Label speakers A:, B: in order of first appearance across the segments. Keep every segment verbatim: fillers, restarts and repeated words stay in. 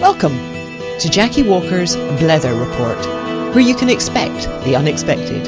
A: Welcome to Jackie Walker's Blether Report, where you can expect the unexpected.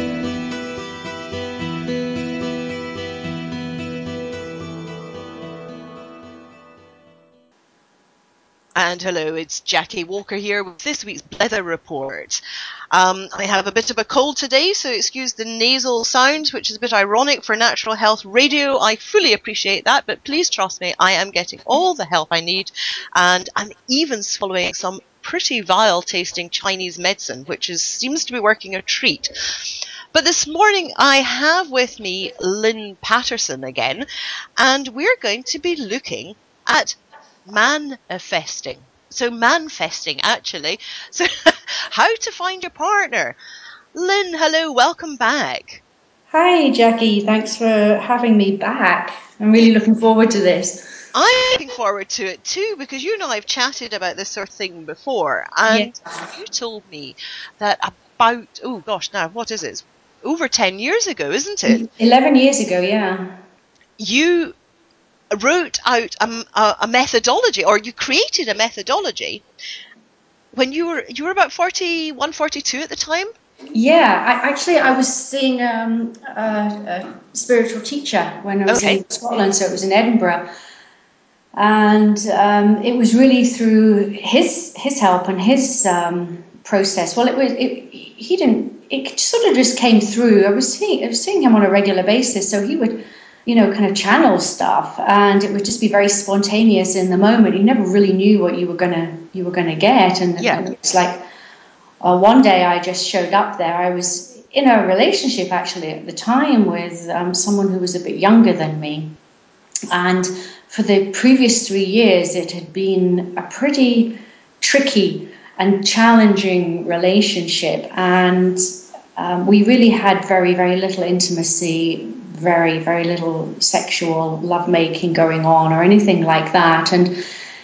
B: And hello, it's Jackie Walker here with this week's Blether Report. Um, I have a bit of a cold today, so excuse the nasal sound, which is a bit ironic for Natural Health Radio. I fully appreciate that, but please trust me, I am getting all the help I need, and I'm even swallowing some pretty vile-tasting Chinese medicine, which is, seems to be working a treat. But this morning I have with me Lynn Patterson again, and we're going to be looking at manifesting. So manifesting, actually. So how to find your partner. Lynn, hello, welcome back.
C: Hi, Jackie. Thanks for having me back. I'm really looking forward to this.
B: I'm looking forward to it too, because you and I have chatted about this sort of thing before,
C: Yeah.
B: and you told me that about, oh gosh, now what is it? It's over ten years ago, isn't it?
C: eleven years ago, yeah.
B: You wrote out a, a, a methodology, or you created a methodology when you were you were about forty-one, forty-two at the time.
C: Yeah, I, actually, I was seeing um, a, a spiritual teacher when I was
B: Okay.
C: in Scotland, so it was in Edinburgh. And um, it was really through his his help and his um, process. Well, it was it, he didn't. It sort of just came through. I was seeing I was seeing him on a regular basis, so he would, you know, kind of channel stuff, and it would just be very spontaneous in the moment. You never really knew what you were gonna you were gonna get, and,
B: Yeah.
C: and it's like uh, one day I just showed up there. I was in a relationship actually at the time with um, someone who was a bit younger than me. And for the previous three years, it had been a pretty tricky and challenging relationship. And um, we really had very, very little intimacy, very, very little sexual lovemaking going on or anything like that. And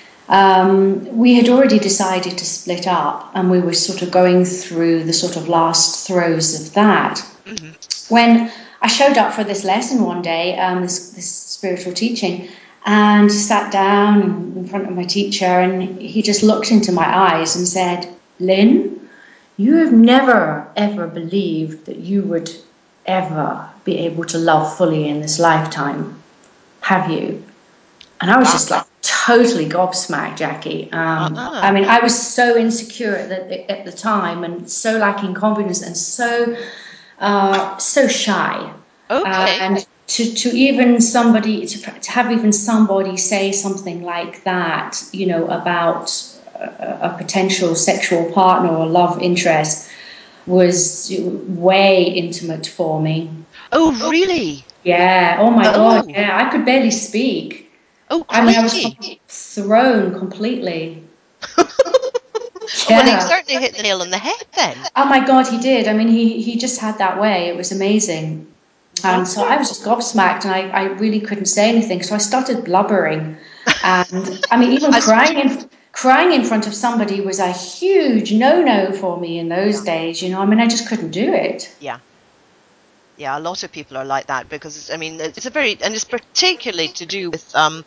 C: um, we had already decided to split up, and we were sort of going through the sort of last throes of that. Mm-hmm. When I showed up for this lesson one day, um, this, this spiritual teaching, and sat down in front of my teacher, and he just looked into my eyes and said, "Lynn, you have never, ever believed that you would ever be able to love fully in this lifetime, have you?" And I was just like totally gobsmacked, Jackie. Um, uh-uh. I mean, I was so insecure at the, at the time, and so lacking confidence, and so uh, so shy.
B: Okay.
C: Uh, and to, to even somebody to, to have even somebody say something like that, you know, about a, a potential sexual partner or love interest was way intimate for me.
B: Oh, really?
C: Yeah. Oh my
B: oh.
C: God. Yeah. I could barely speak.
B: Oh,
C: I mean, I was
B: crikey.
C: thrown completely.
B: Yeah. Well, he certainly hit the nail on the head then.
C: Oh my God, he did. I mean, he, he just had that way. It was amazing. And so I was just gobsmacked, and I, I really couldn't say anything. So I started blubbering. And I mean, even crying in, crying in front of somebody was a huge no-no for me in those
B: yeah.
C: days. You know, I mean, I just couldn't do it.
B: Yeah. Yeah, a lot of people are like that because, I mean, it's a very, and it's particularly to do with um,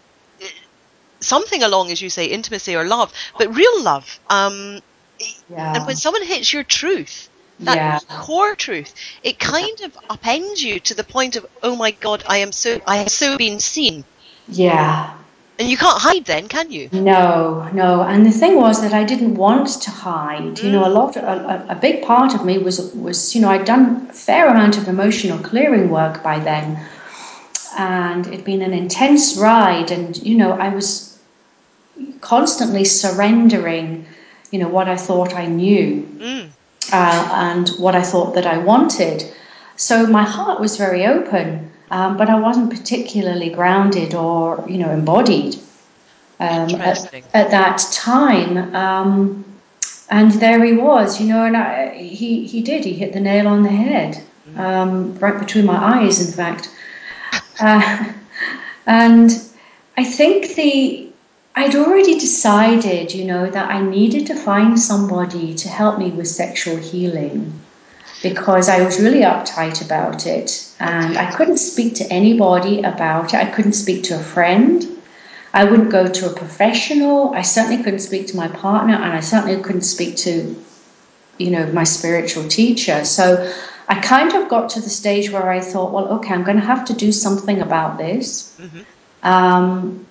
B: something along, as you say, intimacy or love, but real love. Um,
C: yeah.
B: And when someone hits your truth, that
C: yeah.
B: core truth, it kind of upends you to the point of, oh my God, I am so, I have so been seen.
C: Yeah.
B: And you can't hide then, can you?
C: No, no. And the thing was that I didn't want to hide. Mm. You know, a lot, a, a big part of me was, was, you know, I'd done a fair amount of emotional clearing work by then. And it'd been an intense ride. And, you know, I was constantly surrendering, you know, what I thought I knew mm. uh, and what I thought that I wanted. So my heart was very open, um, but I wasn't particularly grounded or, you know, embodied. Um, at, at that time, um, and there he was, you know, and I, he he did. He hit the nail on the head, um, right between my eyes, in fact. Uh, and I think the I'd already decided, you know, that I needed to find somebody to help me with sexual healing, because I was really uptight about it, and I couldn't speak to anybody about it. I couldn't speak to a friend. I wouldn't go to a professional. I certainly couldn't speak to my partner, and I certainly couldn't speak to, you know, my spiritual teacher. So I kind of got to the stage where I thought, well, okay, I'm going to have to do something about this. Mm-hmm. Um,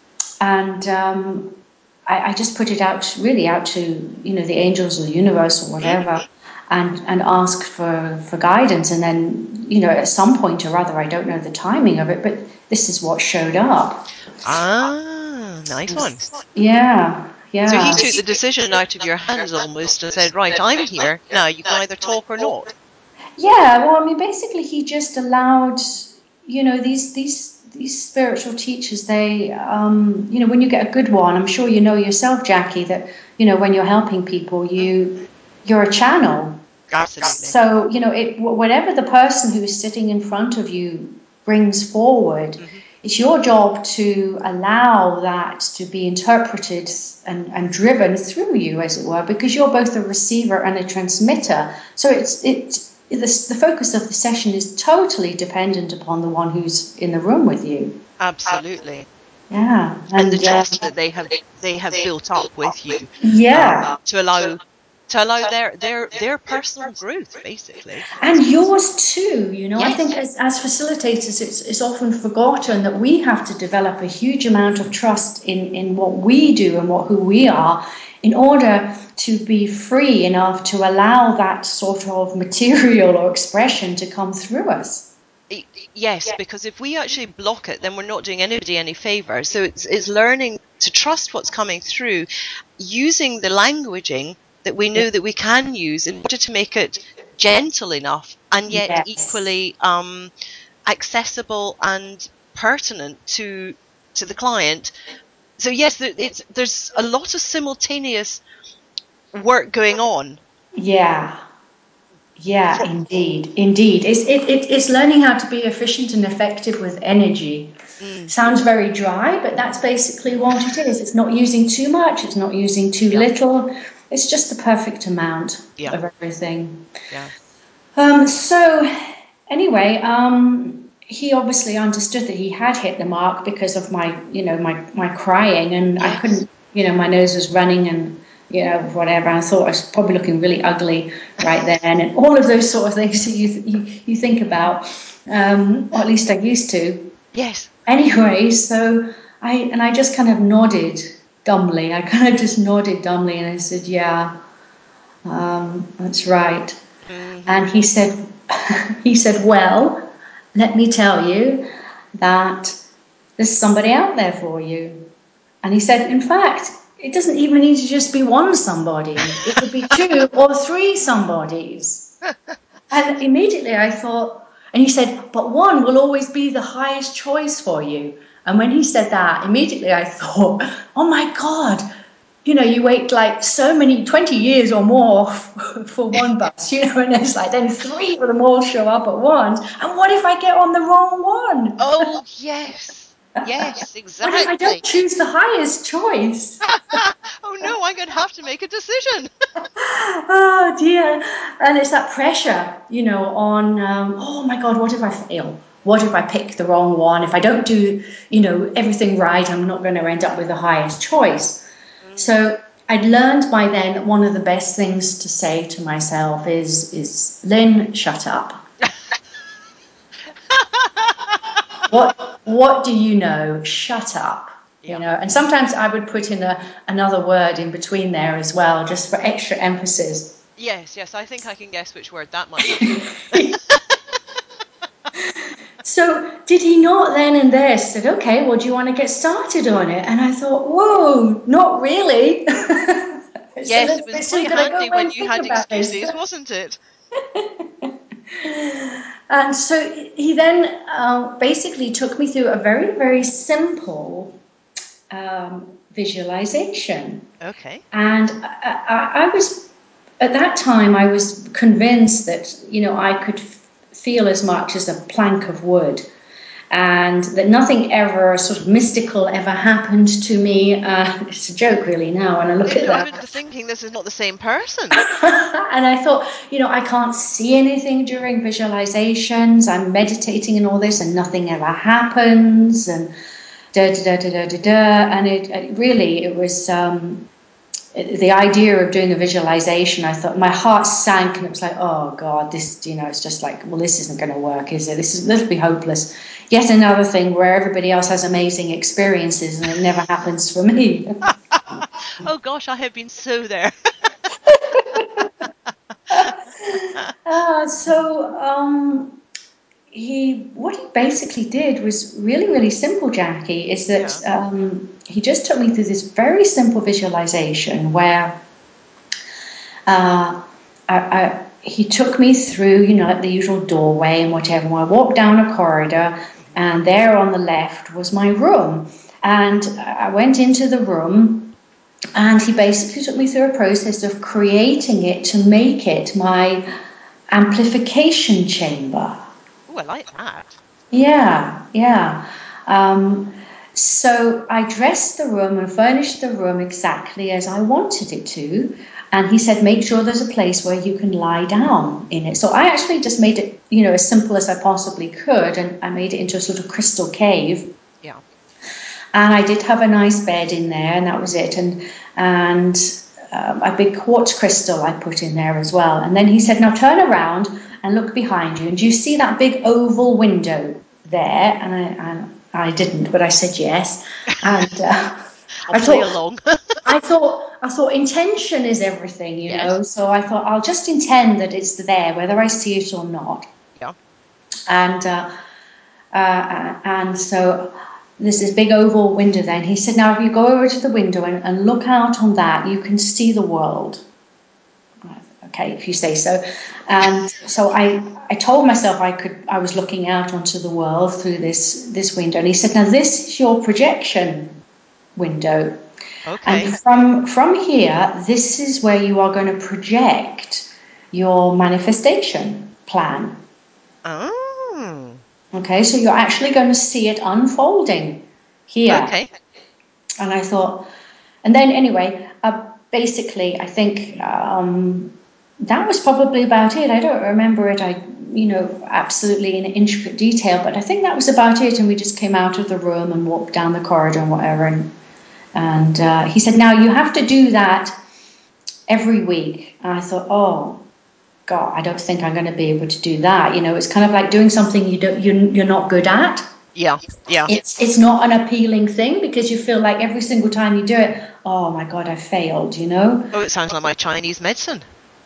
C: and um, I, I just put it out, really out to, you know, the angels or the universe or whatever, and, and asked for, for guidance. And then, you know, at some point or other, I don't know the timing of it, but this is what showed up.
B: Ah, nice one.
C: Yeah, yeah.
B: So he took the decision out of your hands almost and said, right, I'm here. Now you can either talk or not.
C: Yeah, well, I mean, basically he just allowed, you know, these these these spiritual teachers, they, um, you know, when you get a good one, I'm sure you know yourself, Jackie, that, you know, when you're helping people, you, you're a channel.
B: Absolutely.
C: So, you know, it, whatever the person who is sitting in front of you brings forward, mm-hmm. it's your job to allow that to be interpreted and, and driven through you, as it were, because you're both a receiver and a transmitter. So it's it the, the focus of the session is totally dependent upon the one who's in the room with you.
B: Absolutely.
C: Yeah,
B: and, and the trust
C: uh,
B: that they have they have built up with you.
C: Yeah,
B: um, to allow. To allow their, their their personal growth, basically.
C: And yours too, you know.
B: Yes.
C: I think as, as facilitators, it's, it's often forgotten that we have to develop a huge amount of trust in, in what we do and what who we are in order to be free enough to allow that sort of material or expression to come through us.
B: Yes, because if we actually block it, then we're not doing anybody any favours. So it's it's learning to trust what's coming through, using the languaging that we know that we can use in order to make it gentle enough and yet yes. equally um, accessible and pertinent to to the client. So yes, there, it's, there's a lot of simultaneous work going on.
C: Yeah. Yeah, For, indeed, indeed. It's it, it, it's learning how to be efficient and effective with energy. Mm. Sounds very dry, but that's basically what it is. It's not using too much. It's not using too yeah. little. It's just the perfect amount yeah. of everything.
B: Yeah.
C: Um. So, anyway, um, he obviously understood that he had hit the mark because of my, you know, my my crying, and yes. I couldn't, you know, my nose was running and. You know, whatever. I thought I was probably looking really ugly right then, and all of those sort of things that you you, you think about, um, or at least I used to.
B: Yes.
C: Anyway, so I and I just kind of nodded dumbly. I kind of just nodded dumbly, and I said, "Yeah, um, that's right." Mm-hmm. And he said, he said, "Well, let me tell you that there's somebody out there for you." And he said, "In fact, it doesn't even need to just be one somebody. It could be two or three somebodies." And immediately I thought, and he said, "But one will always be the highest choice for you." And when he said that, immediately I thought, oh my God, you know, you wait like so many, twenty years or more for one bus, you know, and it's like then three of them all show up at once. And what if I get on the wrong one?
B: Oh, yes. Yes, exactly.
C: What if I don't choose the highest choice?
B: Oh no, I'm going to have to make a decision.
C: Oh dear. And it's that pressure, you know, on, um, oh my God, what if I fail? What if I pick the wrong one? If I don't do, you know, everything right, I'm not going to end up with the highest choice. Mm. So I'd learned by then that one of the best things to say to myself is, is Lynn, shut up. What what do you know? Shut up. Yeah. You know, and sometimes I would put in a another word in between there as well, just for extra emphasis.
B: Yes, yes, I think I can guess which word that might be.
C: So did he not then and there said, okay, well, do you want to get started on it? And I thought, whoa, not really.
B: Yes, it was quite handy when you had excuses, wasn't it?
C: And so he then uh, basically took me through a very, very simple um, visualization.
B: Okay.
C: And I, I, I was, at that time, I was convinced that, you know, I could f- feel as much as a plank of wood. And that nothing ever sort of mystical ever happened to me. Uh, it's a joke, really, now when I look
B: Maybe
C: at that.
B: I'm into thinking this is not the same person.
C: And I thought, you know, I can't see anything during visualizations. I'm meditating and all this, and nothing ever happens. And da da da da da da, and it, it really it was um, it, the idea of doing a visualization. I thought my heart sank, and it was like, oh God, this, you know, it's just like, well, this isn't going to work, is it? This is this will be hopeless. Yet another thing where everybody else has amazing experiences, and it never happens for me.
B: Oh gosh, I have been so there.
C: uh, so. Um, He, what he basically did was really, really simple, Jackie, is that
B: Yeah.
C: um, he just took me through this very simple visualization where uh, I, I, he took me through, you know, like the usual doorway and whatever. And I walked down a corridor,
B: Mm-hmm.
C: and there on the left was my room. And I went into the room, and he basically took me through a process of creating it to make it my amplification chamber.
B: Oh, I like that.
C: Yeah, yeah. Um, so I dressed the room and furnished the room exactly as I wanted it to. And he said, make sure there's a place where you can lie down in it. So I actually just made it, you know, as simple as I possibly could. And I made it into a sort of crystal cave.
B: Yeah.
C: And I did have a nice bed in there, and that was it. And, and um, a big quartz crystal I put in there as well. And then he said, now turn around and look behind you. And do you see that big oval window there? And I, and I didn't, but I said yes. And uh,
B: I'll
C: I
B: play
C: thought,
B: along.
C: I thought, I thought intention is everything, you
B: Yes.
C: know. So I thought I'll just intend that it's there, whether I see it or not.
B: Yeah.
C: And uh, uh, and so there's this big oval window there. And he said, now if you go over to the window and, and look out on that, you can see the world. Okay, if you say so. And so I, I told myself I could. I was looking out onto the world through this this window. And he said, now this is your projection window.
B: Okay.
C: And from from here, this is where you are going to project your manifestation plan.
B: Oh.
C: Okay, so you're actually going to see it unfolding here.
B: Okay.
C: And I thought, and then anyway, uh, basically, I think um, that was probably about it. I don't remember it, I, you know, absolutely in intricate detail, but I think that was about it. And we just came out of the room and walked down the corridor and whatever. And, and uh, he said, now you have to do that every week. And I thought, oh, God, I don't think I'm going to be able to do that. You know, it's kind of like doing something you don't, you're, you're not good at.
B: Yeah. Yeah.
C: It's it's not an appealing thing because you feel like every single time you do it, oh my God, I failed, you know?
B: Oh, it sounds like my Chinese medicine.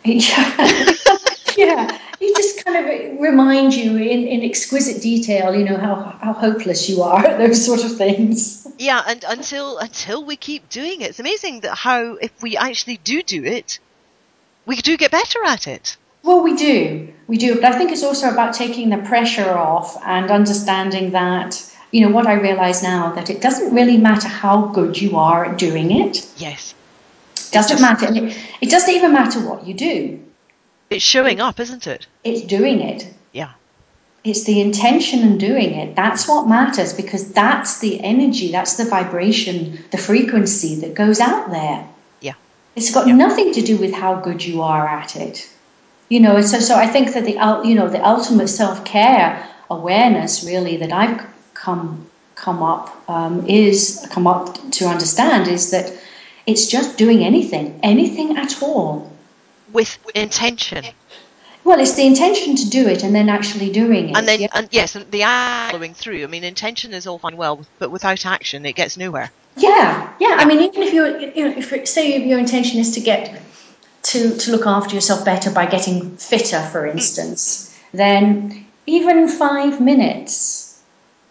C: Yeah, yeah. He just kind of remind you in, in exquisite detail, you know, how, how hopeless you are at those sort of things.
B: Yeah, and until until we keep doing it, it's amazing that how if we actually do do it, we do get better at it.
C: Well, we do, we do. But I think it's also about taking the pressure off and understanding that, you know, what I realize now, that it doesn't really matter how good you are at doing it.
B: Yes.
C: It doesn't
B: just,
C: matter. It doesn't even matter what you do.
B: It's showing up, isn't it?
C: It's doing it.
B: Yeah.
C: It's the intention in doing it. That's what matters, because that's the energy, that's the vibration, the frequency that goes out there.
B: Yeah.
C: It's got
B: yeah.
C: nothing to do with how good you are at it. You know, so so I think that the you know the ultimate self-care awareness really that I've come come up um, is come up to understand is that it's just doing anything, anything at all.
B: With intention.
C: Well, it's the intention to do it and then actually doing it.
B: And then,
C: yeah.
B: and yes, and the following through. I mean, intention is all fine and well, but without action, it gets nowhere.
C: Yeah, yeah.
B: Yeah.
C: I mean, even if you, you know, if say your intention is to get to to look after yourself better by getting fitter, for instance, mm. then even five minutes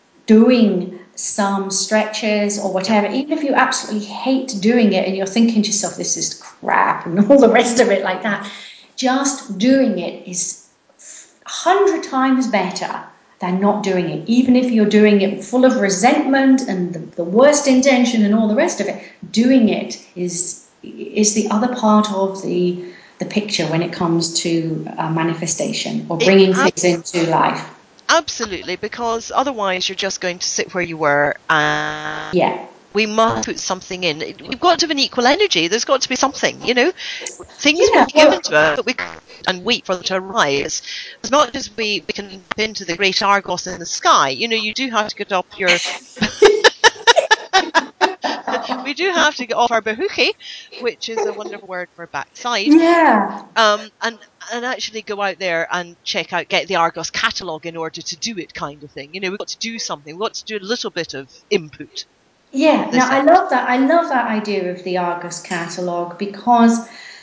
C: doing some stretches or whatever, yeah. even if you absolutely hate doing it and you're thinking to yourself, this is crap and all the rest of it like that, just doing it is a hundred times better than not doing it. Even if you're doing it full of resentment and the, the worst intention and all the rest of it, doing it is is the other part of the the picture when it comes to uh, manifestation or bringing it, things into life.
B: Absolutely, because otherwise you're just going to sit where you were and
C: yeah.
B: we must put something in. We've got to have an equal energy. There's got to be something, you know. Things
C: yeah,
B: will be given to us, but we can't and wait for them to arise. It's not just we, we can dip into the great Argos in the sky. You know, you do have to get up your... we do have to get off our bahuchi, which is a wonderful word for backside.
C: Yeah.
B: Um, and and actually go out there and check out, get the Argos catalogue in order to do it, kind of thing. You know, we've got to do something. We've got to do a little bit of input.
C: Yeah. Now I love that. I love that idea of the Argos catalogue, because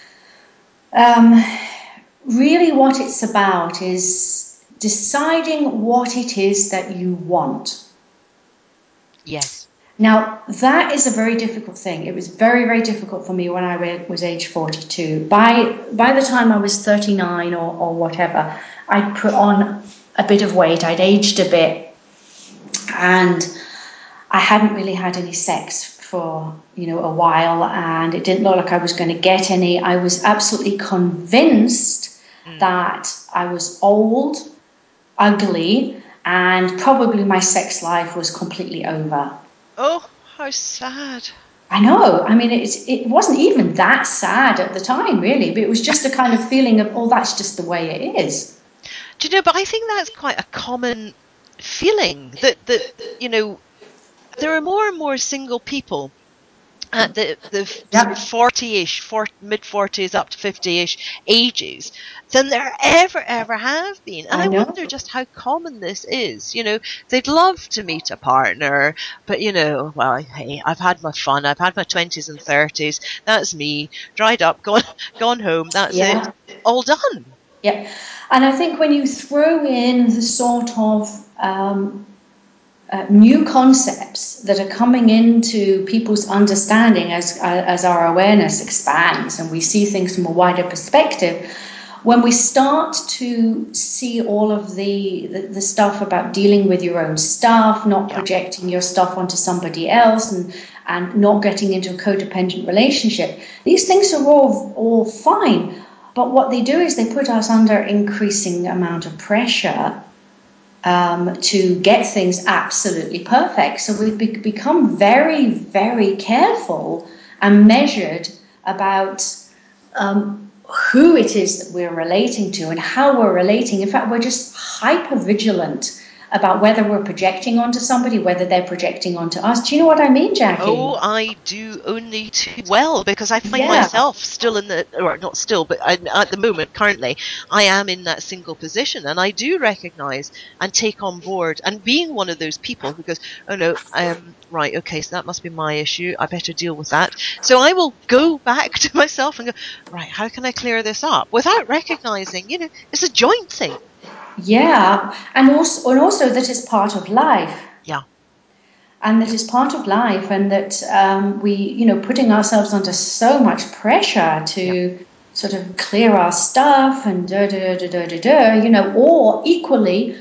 C: um, really what it's about is deciding what it is that you want.
B: Yes.
C: Now, that is a very difficult thing. It was very, very difficult for me when I was age forty-two. By by the time I was thirty-nine or, or whatever, I'd put on a bit of weight. I'd aged a bit, and I hadn't really had any sex for, you know, a while, and it didn't look like I was going to get any. I was absolutely convinced mm. that I was old, ugly, and probably my sex life was completely over.
B: Oh, how sad.
C: I know. I mean, it, it wasn't even that sad at the time, really, but it was just a kind of feeling of, oh, that's just the way it is.
B: Do you know, but I think that's quite a common feeling, that, that you know, there are more and more single people at the, the sort of forty-ish, mid-forties up to fifty-ish ages than there ever, ever have been. And I, I wonder just how common this is. You know, they'd love to meet a partner, but, you know, well, hey, I've had my fun. I've had my twenties and thirties. That's me. Dried up, gone, gone home. That's yeah. it. All done.
C: Yeah. And I think when you throw in the sort of um, Uh, new concepts that are coming into people's understanding as uh, as our awareness expands and we see things from a wider perspective, when we start to see all of the, the, the stuff about dealing with your own stuff, not yeah. projecting your stuff onto somebody else, and, and not getting into a codependent relationship, these things are all, all fine. But what they do is they put us under increasing amount of pressure Um, to get things absolutely perfect. So we've be- become very, very careful and measured about um, who it is that we're relating to and how we're relating. In fact, we're just hyper vigilant about whether we're projecting onto somebody, whether they're projecting onto us. Do you know what I mean, Jackie?
B: Oh, I do only too well, because I find yeah. myself still in the, or not still, but I, at the moment, currently, I am in that single position, and I do recognise and take on board, and being one of those people who goes, oh no, um, right, okay, so that must be my issue, I better deal with that. So I will go back to myself and go, right, how can I clear this up? Without recognising, you know, it's a joint thing.
C: Yeah, and also, and also that it's part of life.
B: Yeah.
C: And that is part of life, and that um, we, you know, putting ourselves under so much pressure to yeah. sort of clear our stuff and da da da da da da, you know, or equally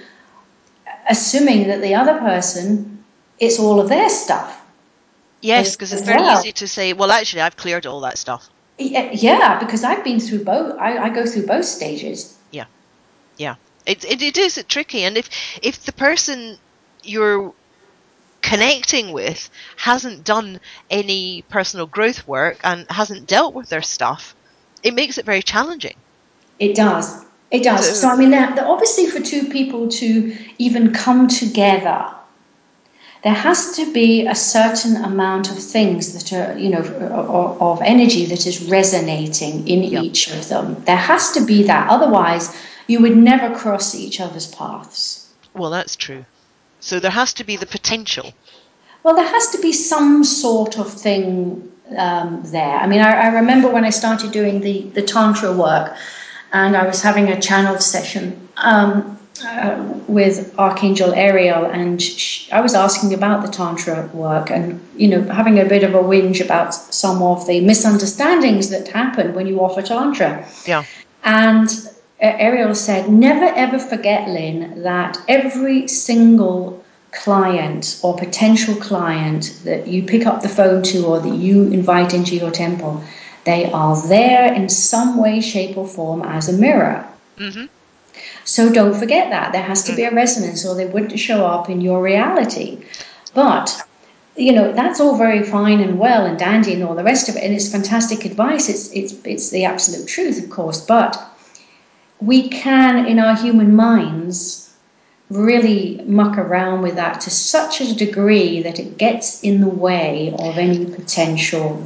C: assuming that the other person, it's all of their stuff.
B: Yes, because it's very well. easy to say, well, actually, I've cleared all that stuff.
C: Yeah, because I've been through both. I, I go through both stages.
B: Yeah, yeah. It it, it is tricky, and if if the person you're connecting with hasn't done any personal growth work and hasn't dealt with their stuff, it makes it very challenging.
C: It does. It does. So, so I mean, now, obviously for two people to even come together, there has to be a certain amount of things that are, you know, of, of energy that is resonating in yep. each of them. There has to be that. Otherwise, you would never cross each other's paths.
B: Well, that's true. So there has to be the potential.
C: Well, there has to be some sort of thing um, there. I mean, I, I remember when I started doing the, the Tantra work, and I was having a channeled session um, uh, with Archangel Ariel, and she, I was asking about the Tantra work and, you know, having a bit of a whinge about some of the misunderstandings that happen when you offer Tantra.
B: Yeah.
C: And Ariel said, never ever forget, Lynn, that every single client or potential client that you pick up the phone to or that you invite into your temple, they are there in some way, shape or form as a mirror.
B: Mm-hmm.
C: So don't forget that. There has to mm. be a resonance or they wouldn't show up in your reality. But, you know, that's all very fine and well and dandy and all the rest of it. And it's fantastic advice. It's, it's, it's the absolute truth, of course. But we can, in our human minds, really muck around with that to such a degree that it gets in the way of any potential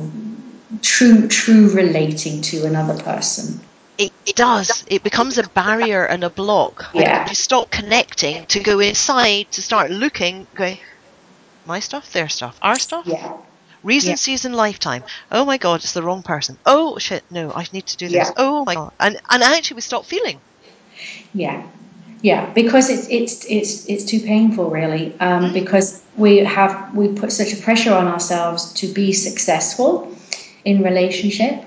C: true true relating to another person.
B: It does. It becomes a barrier and a block.
C: Yeah.
B: You stop connecting to go inside, to start looking, going, my stuff, their stuff, our stuff?
C: Yeah.
B: Reason,
C: Yeah.
B: season, lifetime. Oh my God, it's the wrong person. Oh shit, no, I need to do this.
C: Yeah.
B: Oh my God. And, and actually we stop feeling.
C: Yeah. Yeah, because it's it's it's it's too painful, really. Um,
B: Mm.
C: Because we have we put such a pressure on ourselves to be successful in relationship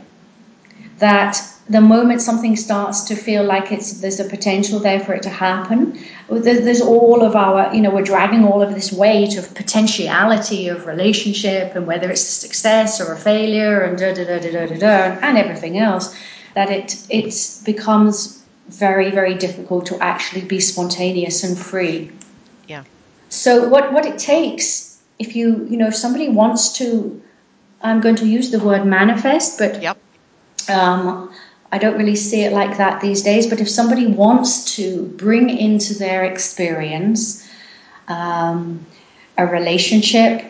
C: that the moment something starts to feel like it's there's a potential there for it to happen, there's, there's all of our, you know, we're dragging all of this weight of potentiality of relationship and whether it's a success or a failure and da da da da da da, da and everything else, that it it becomes very, very difficult to actually be spontaneous and free.
B: Yeah.
C: So what, what it takes, if you, you know, if somebody wants to, I'm going to use the word manifest, but
B: Yep.
C: um, I don't really see it like that these days. But if somebody wants to bring into their experience um, a relationship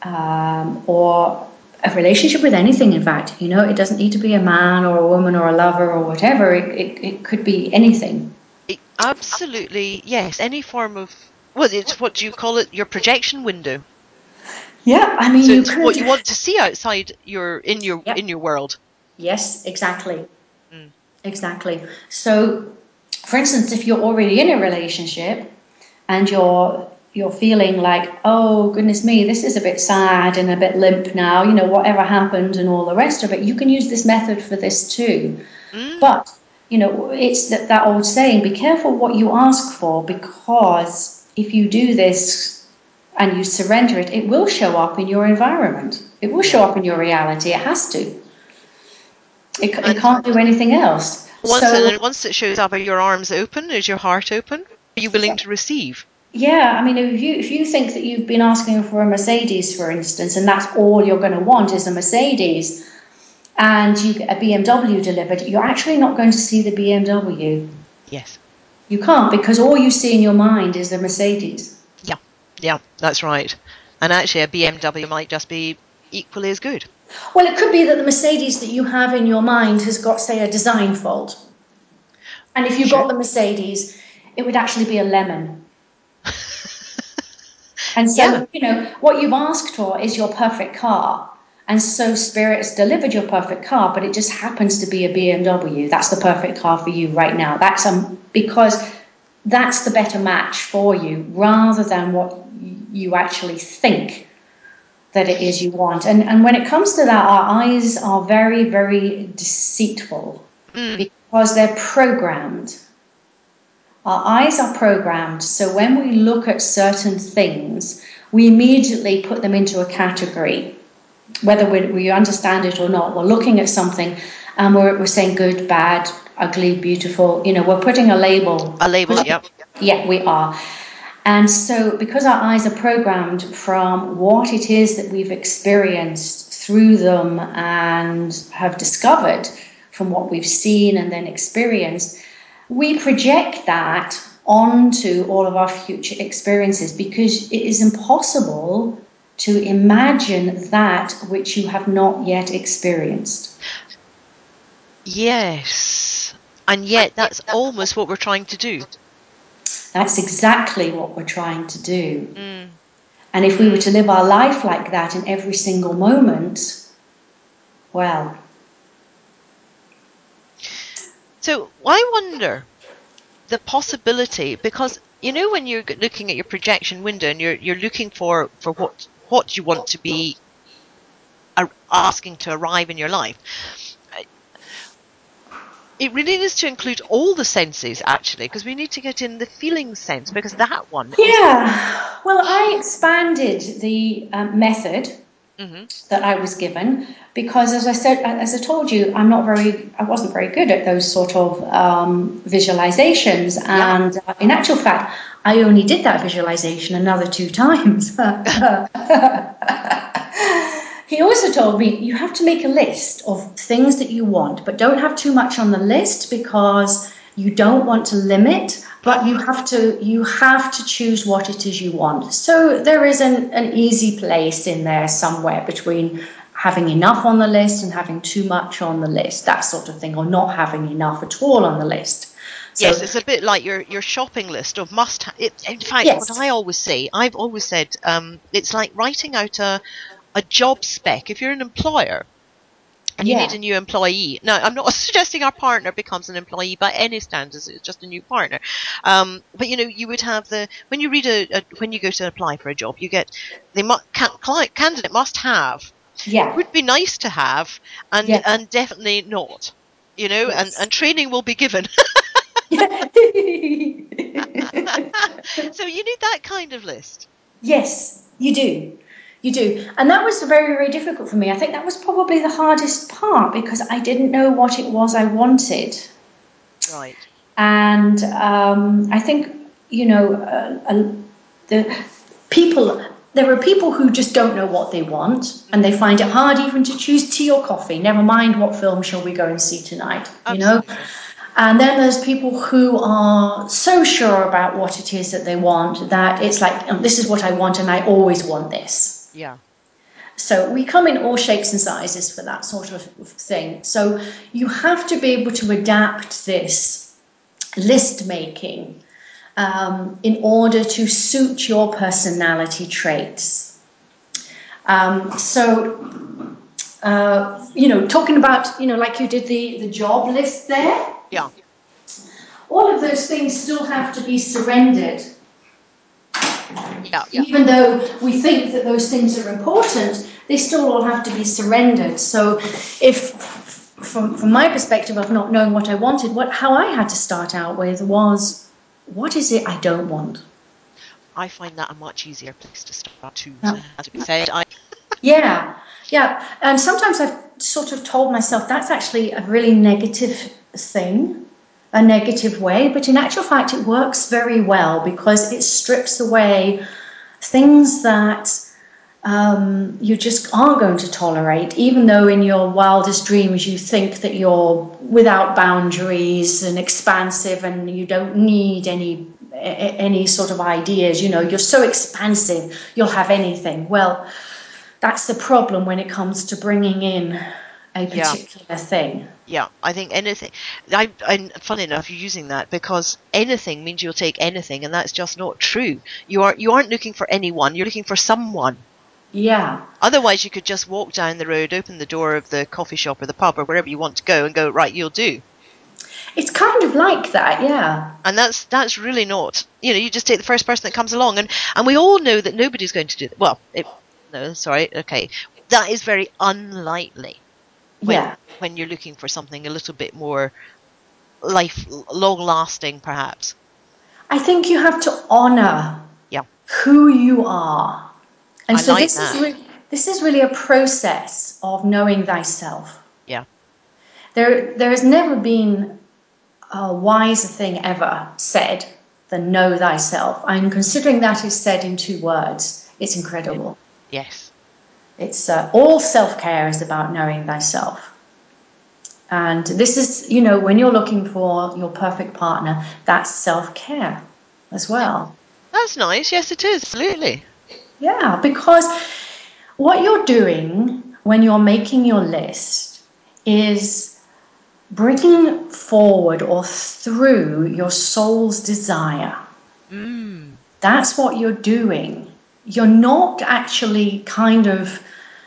C: um, or a relationship with anything, in fact, you know, it doesn't need to be a man or a woman or a lover or whatever. It, it, it could be anything.
B: It, absolutely, yes. Any form of, well, it's what do you call it? Your projection window.
C: Yeah, I mean,
B: So
C: you
B: it's
C: could.
B: what you want to see outside your in your
C: Yep.
B: in your world.
C: Yes, exactly.
B: Mm.
C: Exactly. So, for instance, if you're already in a relationship and you're you're feeling like, oh goodness me, this is a bit sad and a bit limp now, you know, whatever happened and all the rest of it, you can use this method for this too.
B: Mm.
C: But, you know, it's that, that old saying, be careful what you ask for, because if you do this and you surrender it, it will show up in your environment. It will
B: Yeah.
C: show up in your reality. It has to. It, it
B: And
C: can't do anything else.
B: once
C: So,
B: it, once it shows up, are your arms open? Is your heart open? Are you willing to receive?
C: yeah, I mean, if you if you think that you've been asking for a Mercedes, for instance, and that's all you're going to want is a Mercedes, and you get a B M W delivered, you're actually not going to see the B M W.
B: Yes.
C: You can't, because all you see in your mind is the Mercedes.
B: Yeah. Yeah, that's right. And actually, a B M W might just be equally as good.
C: Well, it could be that the Mercedes that you have in your mind has got, say, a design fault. And if you
B: Sure.
C: got the Mercedes, it would actually be a lemon. And so,
B: Yeah.
C: you know, what you've asked for is your perfect car. And so Spirit has delivered your perfect car, but it just happens to be a B M W. That's the perfect car for you right now. That's um, because that's the better match for you, rather than what you actually think that it is you want. And and when it comes to that, our eyes are very, very deceitful
B: Mm.
C: because they're programmed. Our eyes are programmed, so when we look at certain things, we immediately put them into a category, whether we, we understand it or not. We're looking at something and we're, we're saying good, bad, ugly, beautiful. You know, we're putting a label.
B: A label, yep.
C: Yeah, we are. And so because our eyes are programmed from what it is that we've experienced through them and have discovered from what we've seen and then experienced, we project that onto all of our future experiences, because it is impossible to imagine that which you have not yet experienced.
B: Yes. And yet that's almost what we're trying to do.
C: That's exactly what we're trying to do.
B: Mm.
C: And if we were to live our life like that in every single moment, well.
B: So I wonder the possibility, because you know when you're looking at your projection window and you're you're looking for for what what you want to be asking to arrive in your life, it really needs to include all the senses, actually, because we need to get in the feeling sense, because that one is.
C: Yeah, well, I expanded the um, method
B: Mm-hmm.
C: that I was given, because, as I said, as I told you, I'm not very, I wasn't very good at those sort of um, visualizations. And
B: Yeah.
C: uh, in actual fact, I only did that visualization another two times. He also told me, you have to make a list of things that you want, but don't have too much on the list, because you don't want to limit but you have to you have to choose what it is you want. So there is an, an easy place in there somewhere between having enough on the list and having too much on the list, that sort of thing, or not having enough at all on the list. So,
B: yes, it's a bit like your, your shopping list of must. Ha- it, in fact,
C: yes.
B: what I always say, I've always said, um, it's like writing out a a job spec. If you're an employer and you
C: Yeah.
B: need a new employee, now I'm not suggesting our partner becomes an employee by any standards. It's just a new partner. Um, but you know, you would have the when you read a, a when you go to apply for a job, you get the mu- can, client, candidate must have.
C: Yeah.
B: Would be nice to have, and
C: Yes.
B: and definitely not. You know,
C: Yes.
B: and and training will be given. So you need that kind of list.
C: Yes, you do. You do. And that was very, very difficult for me. I think that was probably the hardest part because I didn't know what it was I wanted.
B: Right.
C: And um, I think, you know, uh, uh, the people, there are people who just don't know what they want and they find it hard even to choose tea or coffee. Never mind what film shall we go and see tonight, you know?
B: Absolutely.
C: And then there's people who are so sure about what it is that they want that it's like, oh, this is what I want and I always want this.
B: Yeah.
C: So we come in all shapes and sizes for that sort of thing. So you have to be able to adapt this list making um, in order to suit your personality traits. Um, so, uh, you know, talking about, you know, like you did the, the job list there.
B: Yeah.
C: All of those things still have to be surrendered.
B: Yeah.
C: Even though we think that those things are important, they still all have to be surrendered. So if, from, from my perspective of not knowing what I wanted, what how I had to start out with was, what is it I don't want?
B: I find that a much easier place to start too,
C: Yeah.
B: to be said. I
C: Yeah, yeah. And sometimes I've sort of told myself that's actually a really negative thing, a negative way, but in actual fact it works very well because it strips away things that um, you just aren't going to tolerate, even though in your wildest dreams you think that you're without boundaries and expansive and you don't need any any sort of ideas. You know, you're so expansive, you'll have anything. Well, that's the problem when it comes to bringing in a particular
B: yeah.
C: thing.
B: Yeah, I think anything. I, I, funny enough, you're using that because anything means you'll take anything, and that's just not true. You are you aren't looking for anyone. You're looking for someone.
C: Yeah.
B: Otherwise, you could just walk down the road, open the door of the coffee shop or the pub or wherever you want to go, and go right. You'll do.
C: It's kind of like that, yeah.
B: And that's that's really not. You know, you just take the first person that comes along, and and we all know that nobody's going to do that. Well, it, no, sorry, okay, that is very unlikely. When,
C: Yeah.
B: when you're looking for something a little bit more life long lasting, perhaps.
C: I think you have to honor
B: Yeah.
C: who you are. And
B: I
C: so
B: like
C: this
B: that.
C: is re- this is really a process of knowing thyself.
B: Yeah.
C: There there has never been a wiser thing ever said than know thyself. I'm considering that is said in two words. It's incredible.
B: Yes.
C: It's uh, all self-care is about knowing thyself. And this is, you know, when you're looking for your perfect partner, that's self-care as well.
B: That's nice. Yes, it is. Absolutely.
C: Yeah, because what you're doing when you're making your list is bringing forward or through your soul's desire.
B: Mm.
C: That's what you're doing. You're not actually kind of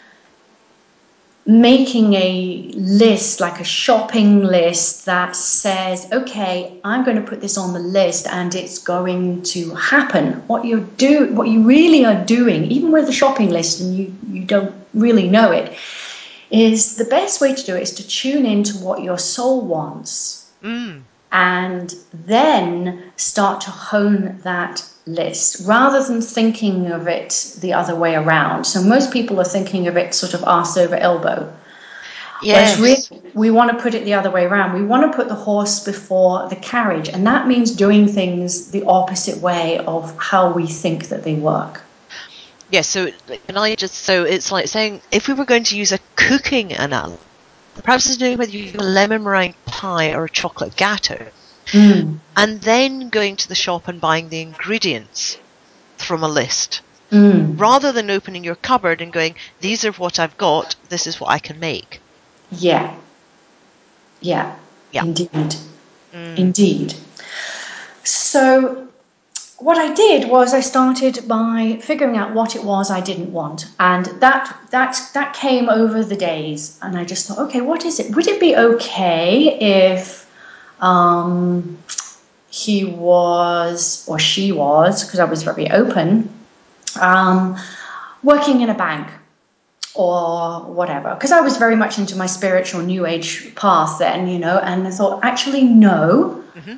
C: making a list, like a shopping list that says, okay, I'm going to put this on the list and it's going to happen. What you do, what you really are doing, even with the shopping list and you, you don't really know it, is the best way to do it is to tune into what your soul wants.
B: Mm.
C: And then start to hone that list rather than thinking of it the other way around. So most people are thinking of it sort of arse over elbow.
B: Yes.
C: Whereas really, we want to put it the other way around. We want to put the horse before the carriage. And that means doing things the opposite way of how we think that they work.
B: Yes. So, and I just, so it's like saying, if we were going to use a cooking analogy, perhaps it's doing whether you have a lemon meringue pie or a chocolate gatto.
C: Mm.
B: and then going to the shop and buying the ingredients from a list,
C: Mm.
B: rather than opening your cupboard and going, these are what I've got, this is what I can make.
C: Yeah. Yeah.
B: Yeah.
C: Indeed.
B: Mm.
C: Indeed. So what I did was I started by figuring out what it was I didn't want, and that that that came over the days. And I just thought, okay, what is it? Would it be okay if um, he was or she was, because I was very open, um, working in a bank or whatever? Because I was very much into my spiritual New Age path then, you know. And I thought, actually, no.
B: Mm-hmm.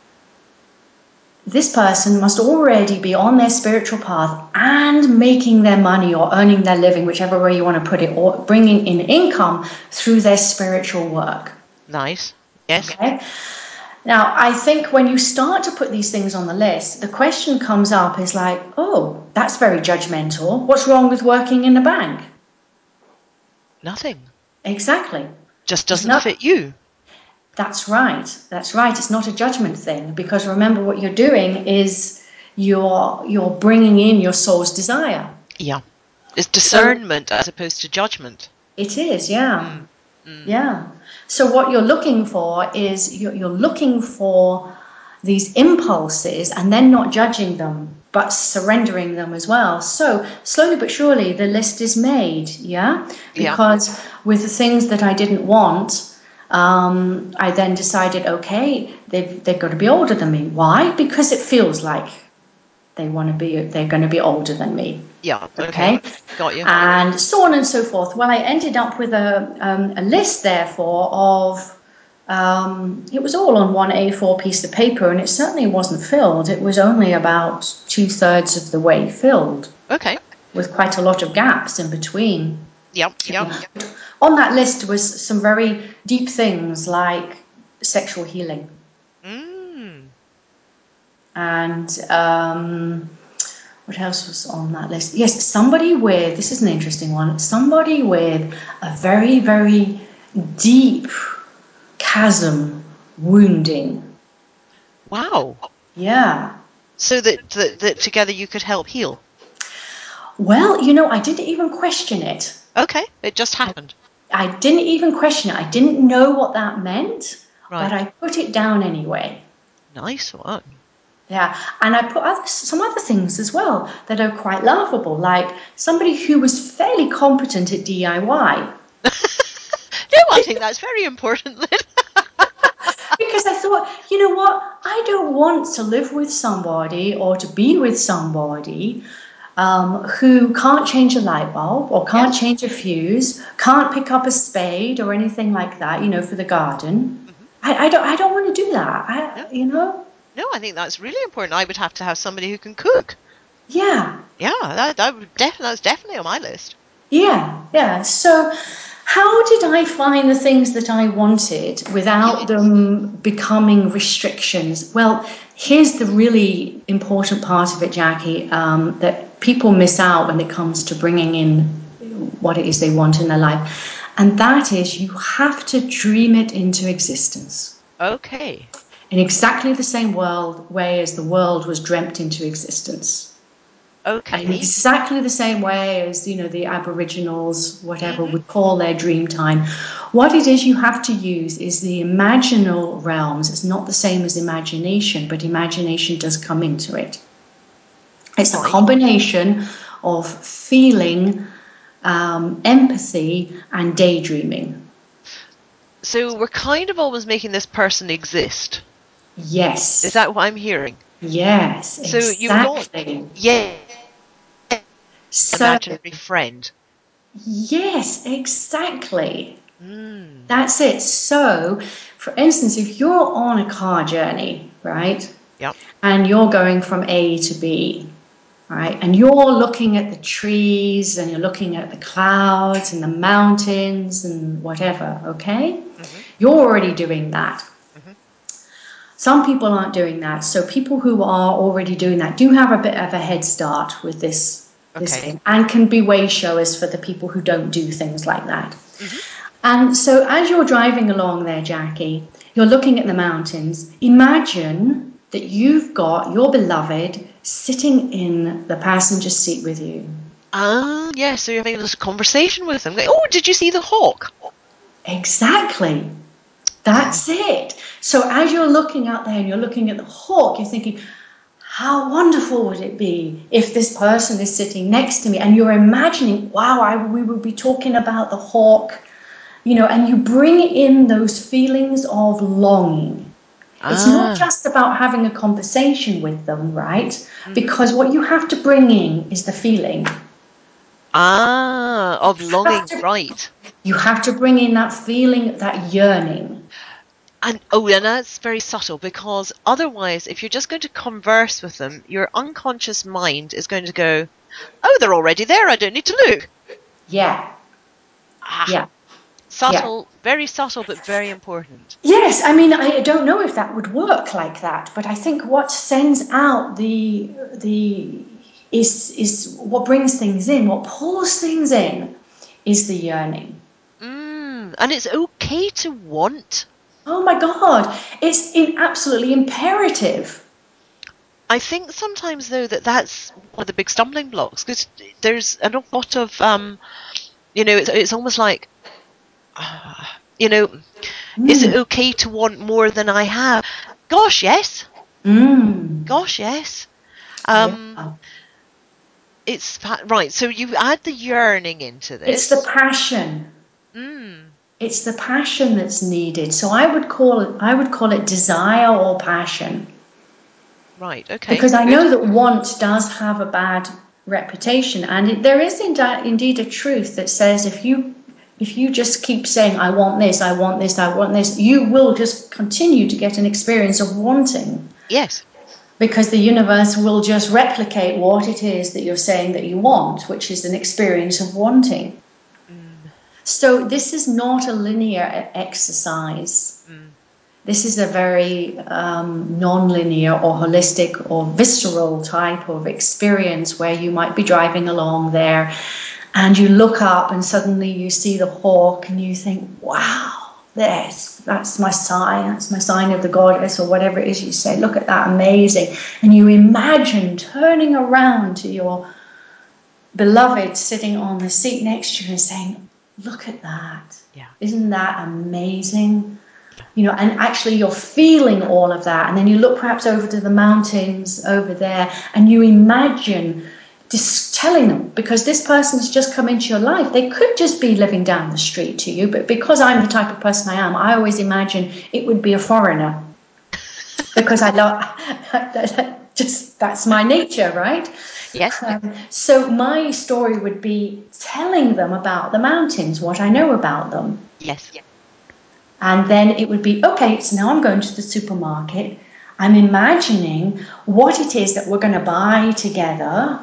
C: This person must already be on their spiritual path and making their money or earning their living, whichever way you want to put it, or bringing in income through their spiritual work.
B: Nice. Yes.
C: Okay. Now, I think when you start to put these things on the list, the question comes up is like, oh, that's very judgmental. What's wrong with working in a bank?
B: Nothing.
C: Exactly.
B: Just
C: There's
B: doesn't
C: no-
B: fit you.
C: That's right. That's right. It's not a judgment thing, because remember, what you're doing is you're you're bringing in your soul's desire.
B: Yeah. It's discernment so, as opposed to judgment.
C: It is, yeah.
B: Mm. Mm.
C: Yeah. So what you're looking for is you're, you're looking for these impulses and then not judging them, but surrendering them as well. So slowly but surely the list is made, yeah? Because yeah. with the things that I didn't want, um, I then decided, okay, they've, they've got to be older than me. Why? Because it feels like they want to be, they're going to be older than me.
B: Yeah.
C: Okay.
B: okay. Got you.
C: And so on and so forth. Well, I ended up with a, um, a list, therefore, of um, it was all on one A four piece of paper, and it certainly wasn't filled. It was only about two thirds of the way filled.
B: Okay.
C: With quite a lot of gaps in between.
B: Yep. Yep.
C: On that list was some very deep things like sexual healing.
B: Mm.
C: And um, what else was on that list? Yes, somebody with, this is an interesting one, somebody with a very, very deep chasm wounding.
B: Wow.
C: Yeah.
B: So that, that, that together you could help heal?
C: Well, you know, I didn't even question it.
B: Okay, it just happened.
C: I, I didn't even question it. I didn't know what that meant,
B: right.
C: but I put it down anyway.
B: Nice one.
C: Yeah, and I put other, some other things as well that are quite laughable, like somebody who was fairly competent at D I Y.
B: No, I think that's very important, Lynn.
C: Because I thought, you know what, I don't want to live with somebody or to be with somebody um, who can't change a light bulb or can't yes. change a fuse, can't pick up a spade or anything like that, you know, for the garden. Mm-hmm. I, I don't I don't want to do that, I,
B: no.
C: you know.
B: No, I think that's really important. I would have to have somebody who can cook.
C: Yeah.
B: Yeah, that, that would def- that's definitely on my list.
C: Yeah, yeah. So how did I find the things that I wanted without them becoming restrictions? Well, here's the really important part of it, Jackie, um, that people miss out when it comes to bringing in what it is they want in their life. And that is, you have to dream it into existence.
B: Okay.
C: In exactly the same world way as the world was dreamt into existence.
B: Okay.
C: In exactly the same way as, you know, the Aboriginals, whatever, mm-hmm. would call their dream time. What it is you have to use is the imaginal realms. It's not the same as imagination, but imagination does come into it. It's a combination of feeling, um, empathy, and daydreaming.
B: So we're kind of always making this person exist.
C: Yes.
B: Is that what I'm hearing?
C: Yes,
B: so
C: exactly.
B: you've got, yeah,
C: so,
B: imaginary friend.
C: Yes, exactly.
B: Mm.
C: That's it. So, for instance, if you're on a car journey, right?
B: Yep.
C: And you're going from A to B, right? And you're looking at the trees and you're looking at the clouds and the mountains and whatever, okay? Mm-hmm. You're already doing that. Mm-hmm. Some people aren't doing that. So people who are already doing that do have a bit of a head start with this, this
B: okay.
C: thing, and can be way showers for the people who don't do things like that.
B: Mm-hmm.
C: And so as you're driving along there, Jackie, You're looking at the mountains. Imagine that you've got your beloved sitting in the passenger seat with you.
B: Ah, yeah, so you're having this conversation with them. Like, oh, did you see the hawk?
C: Exactly. That's it. So as you're looking out there and you're looking at the hawk, you're thinking, how wonderful would it be if this person is sitting next to me? And you're imagining, wow, I, we would be talking about the hawk, you know, and you bring in those feelings of longing. Ah. It's not just about having a conversation with them, right? Mm-hmm. Because what you have to bring in is the feeling.
B: Ah, of longing, to, right.
C: You have to bring in that feeling, that yearning.
B: And oh, and that's very subtle, because otherwise, if you're just going to converse with them, your unconscious mind is going to go, oh, they're already there, I don't need to look.
C: Yeah.
B: Ah,
C: yeah.
B: Subtle,
C: yeah.
B: very subtle, but very important.
C: Yes, I mean, I don't know if that would work like that, but I think what sends out the the is is what brings things in, what pulls things in, is the yearning.
B: Mm, and it's okay to want.
C: Oh my God, it's in absolutely imperative.
B: I think sometimes, though, that that's one of the big stumbling blocks, because there's an awful lot of, um, you know, it's, it's almost like, uh, you know, mm. is it okay to want more than I have? Gosh, yes.
C: Mm.
B: Gosh, yes. Um, yeah. It's right. So you add the yearning into this.
C: It's the passion.
B: Mm.
C: It's the passion that's needed. So I would call it. I would call it desire or passion.
B: Right. Okay.
C: Because I
B: Good.
C: know that want does have a bad reputation, and it, there is indeed a truth that says if you if you just keep saying I want this, I want this, I want this, you will just continue to get an experience of wanting.
B: Yes.
C: Because the universe will just replicate what it is that you're saying that you want, which is an experience of wanting. Mm. So this is not a linear exercise. Mm. This is a very um, non-linear or holistic or visceral type of experience where you might be driving along there and you look up and suddenly you see the hawk and you think, wow, this, that's my sign, that's my sign of the goddess or whatever it is you say. Look at that, amazing. And you imagine turning around to your beloved sitting on the seat next to you and saying, look at that.
B: Yeah.
C: Isn't that amazing? You know, and actually you're feeling all of that. And then you look perhaps over to the mountains over there and you imagine just telling them, because this person's just come into your life. They could just be living down the street to you, but because I'm the type of person I am, I always imagine it would be a foreigner. Because I love, just, that's my nature, right?
B: Yes.
C: Um, so my story would be telling them about the mountains, what I know about them.
B: Yes. Yes.
C: And then it would be, okay, so now I'm going to the supermarket. I'm imagining what it is that we're going to buy together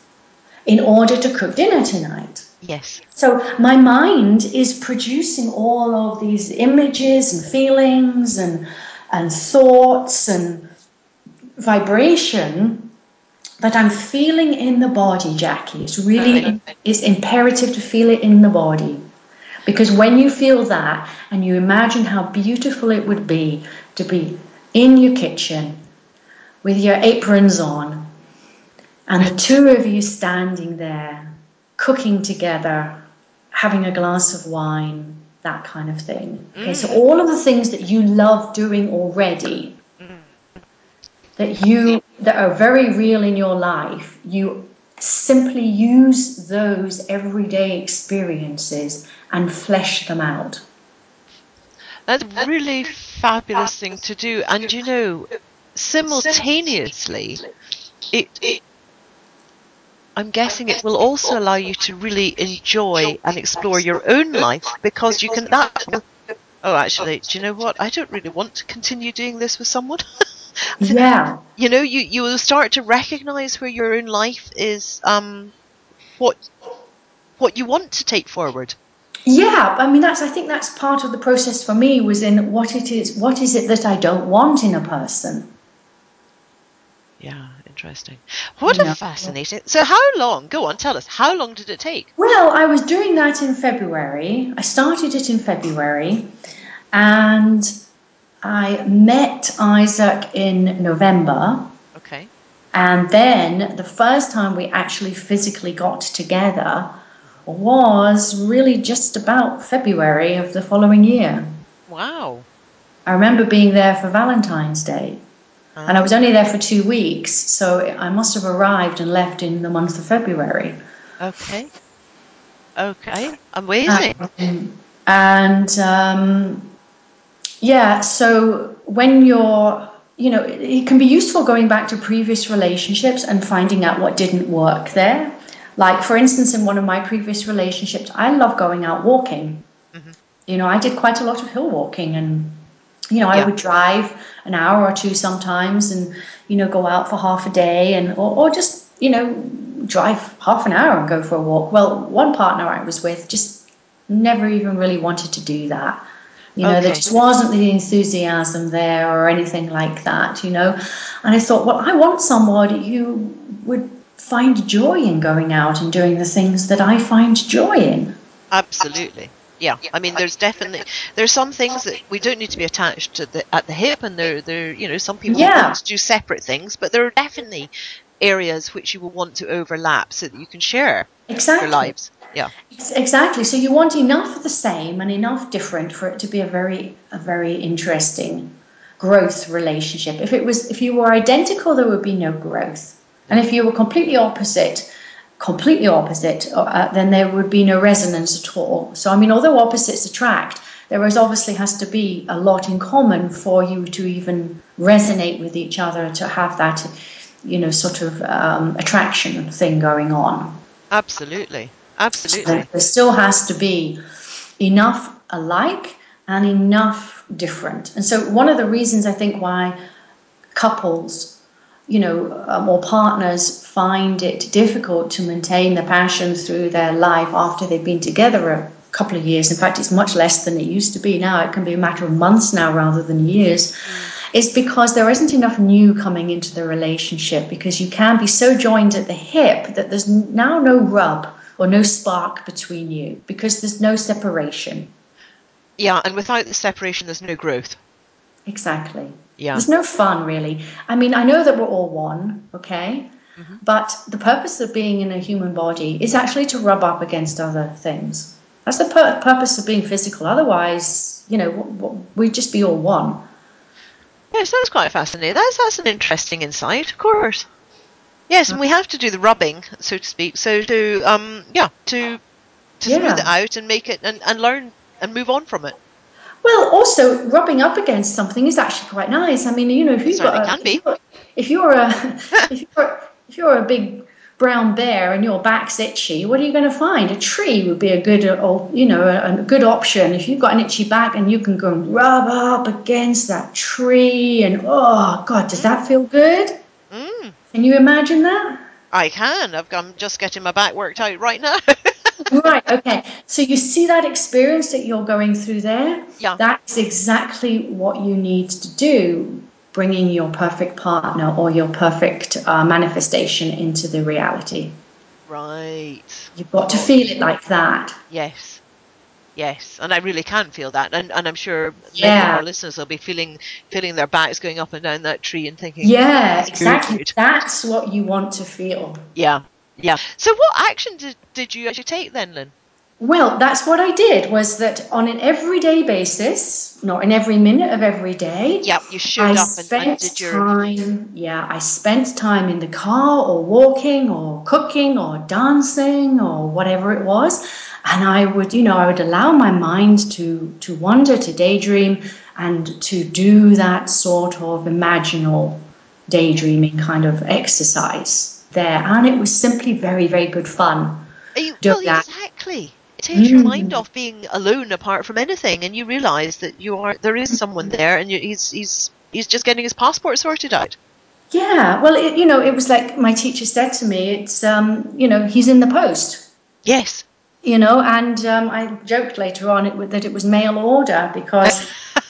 C: in order to cook dinner tonight.
B: Yes.
C: So my mind is producing all of these images and feelings and, and thoughts and vibration, but I'm feeling in the body, Jackie. It's really, it's imperative to feel it in the body. Because when you feel that and you imagine how beautiful it would be to be in your kitchen with your aprons on and the two of you standing there cooking together, having a glass of wine, that kind of thing. Okay, mm. So all of the things that you love doing already, mm. that you that are very real in your life, you simply use those everyday experiences and flesh them out.
B: That's a really fabulous thing to do. And you know, simultaneously, it, I'm guessing it will also allow you to really enjoy and explore your own life, because you can that oh actually, do you know what? I don't really want to continue doing this with someone.
C: Yeah.
B: You know, you, you will start to recognize where your own life is, um, what what you want to take forward.
C: Yeah, I mean that's. I think that's part of the process for me, was in what it is. What is it that I don't want in a person?
B: Yeah, interesting. What you a know. fascinating. So, how long? Go on, tell us. How long did it take?
C: Well, I was doing that in February. I started it in February, and I met Isaac in November.
B: Okay.
C: And then the first time we actually physically got together was really just about February of the following year.
B: Wow.
C: I remember being there for Valentine's Day.
B: Uh,
C: And I was only there for two weeks, so I must have arrived and left in the month of February.
B: okay. Okay. Amazing.
C: Um, and um, yeah, so when you're, you know, it, it can be useful going back to previous relationships and finding out what didn't work there. Like, for instance, in one of my previous relationships, I love going out walking.
B: Mm-hmm.
C: You know, I did quite a lot of hill walking, and, you know, I
B: Yeah.
C: would drive an hour or two sometimes and, you know, go out for half a day and, or, or just, you know, drive half an hour and go for a walk. Well, one partner I was with just never even really wanted to do that. You know,
B: Okay.
C: there just wasn't the enthusiasm there or anything like that, you know. And I thought, well, I want somebody who would find joy in going out and doing the things that I find joy in.
B: Absolutely. Yeah. I mean, there's definitely there's some things that we don't need to be attached to the at the hip, and there there you know some people
C: Yeah.
B: want to do separate things, but there are definitely areas which you will want to overlap so that you can share
C: Exactly.
B: your lives. Yeah.
C: Exactly. So you want enough of the same and enough different for it to be a very a very interesting growth relationship. If it was if you were identical, there would be no growth.
B: No.
C: And if you were completely opposite, completely opposite, uh, then there would be no resonance at all. So I mean, although opposites attract, there is obviously has to be a lot in common for you to even resonate with each other, to have that, you know, sort of um, attraction thing going on.
B: Absolutely. Absolutely.
C: So there still has to be enough alike and enough different. And so one of the reasons I think why couples, you know, um, or partners find it difficult to maintain the passion through their life after they've been together a couple of years. In fact, it's much less than it used to be now. It can be a matter of months now rather than years. Mm. It's because there isn't enough new coming into the relationship, because you can be so joined at the hip that there's now no rub or no spark between you, because there's no separation.
B: Yeah, and without the separation, there's no growth.
C: Exactly.
B: Yeah.
C: There's no fun, really. I mean, I know that we're all one, okay? Mm-hmm. But the purpose of being in a human body is actually to rub up against other things. That's the pur- purpose of being physical. Otherwise, you know, w- w- we'd just be all one.
B: Yes, that's quite fascinating. That's, that's an interesting insight, of course. Yes, and we have to do the rubbing, so to speak. So to, um, yeah, to to
C: yeah.
B: smooth it out and make it and, and learn and move on from it.
C: Well, also rubbing up against something is actually quite nice. I mean, you know, if you've got a,
B: can be.
C: if you're a if you're if you're a big brown bear and your back's itchy, what are you going to find? A tree would be a good, or you know, a, a good option. If you've got an itchy back and you can go and rub up against that tree, and oh God, does mm. that feel good?
B: Mm.
C: Can you imagine that?
B: I can. I've, I'm just getting my back worked out right now.
C: Right, okay. So you see that experience that you're going through there?
B: Yeah.
C: That's exactly what you need to do, bringing your perfect partner or your perfect uh, manifestation into the reality.
B: Right.
C: You've got to feel it like that.
B: Yes. Yes, and I really can feel that, and and I'm sure
C: yeah.
B: many of our listeners will be feeling feeling their backs going up and down that tree and thinking,
C: yeah, exactly.
B: Good.
C: That's what you want to feel.
B: Yeah, yeah. So, what action did did you actually take then, Lynn?
C: Well, that's what I did, was that on an everyday basis, not in every minute of every day.
B: Yeah, you showed
C: I
B: up and, and did your
C: time. Yeah, I spent time in the car or walking or cooking or dancing or whatever it was. And I would, you know, I would allow my mind to, to wander, to daydream, and to do that sort of imaginal daydreaming kind of exercise there. And it was simply very, very good fun.
B: You, well, exactly. It takes mm. your mind off being alone apart from anything, and you realise that you are there is someone there, and you, he's he's he's just getting his passport sorted out.
C: Yeah, well, it, you know, it was like my teacher said to me, it's, um, you know, he's in the post.
B: Yes.
C: You know, and um, I joked later on it, that it was mail order, because